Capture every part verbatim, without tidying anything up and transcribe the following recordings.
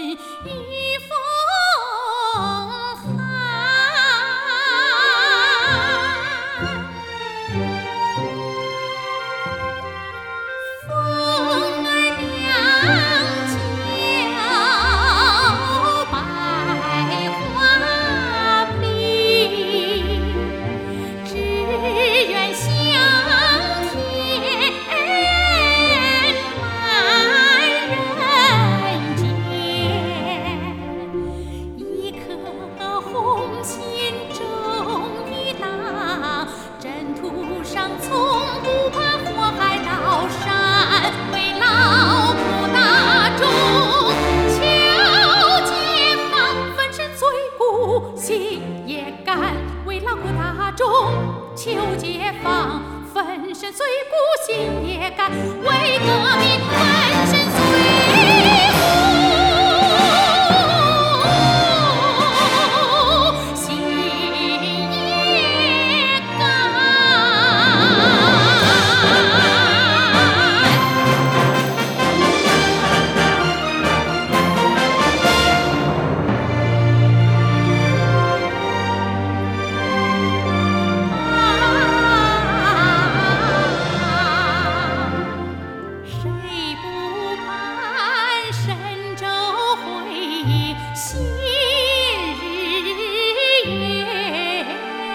雨风寒。风儿两角百花碧，只愿香甜满人间。一颗红心终于荡，征途上从不怕祸害刀山，为劳苦大众求解放，粉身碎骨心也甘。为劳苦大众求解放，粉身碎骨心也甘。为革命粉身碎骨心也甘。谁不盼神州辉新日月？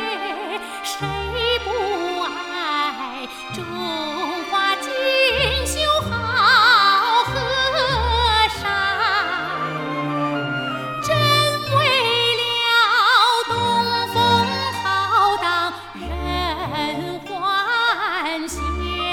谁不爱中华锦绣好河山？真为了东风浩荡人欢笑，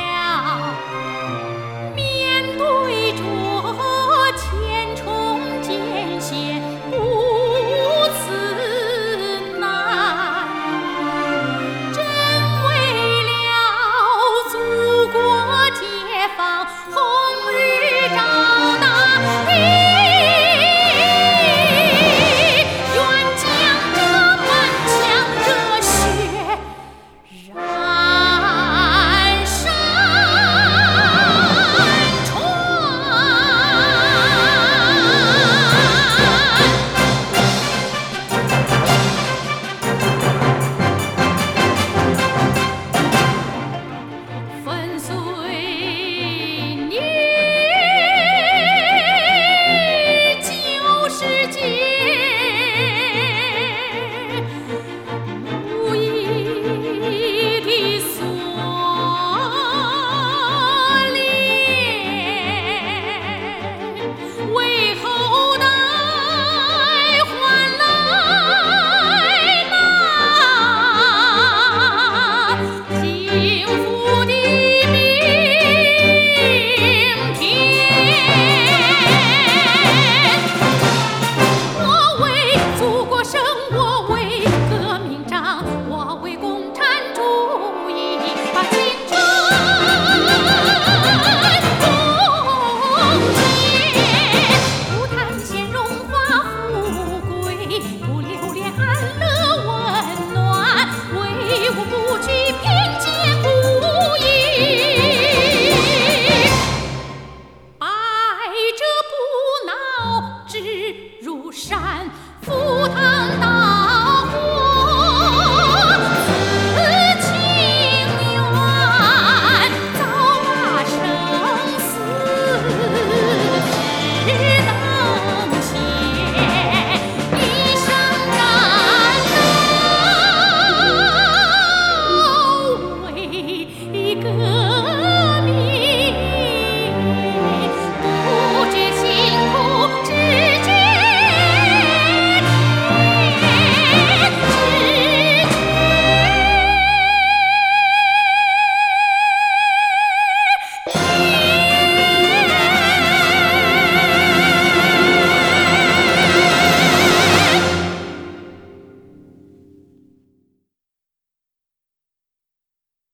面对着千重艰险不辞难，真为了祖国解放红日照大地，愿将这满腔热血燃山川。粉碎你旧世界，无意的锁链，为后代换来那幸福的明天。我为祖国生，我为革命长，我为共产主义把青春奉献。不贪显荣华富贵，不留恋安乐温暖，唯我不惧贫贱不义，百折不挠，直如山。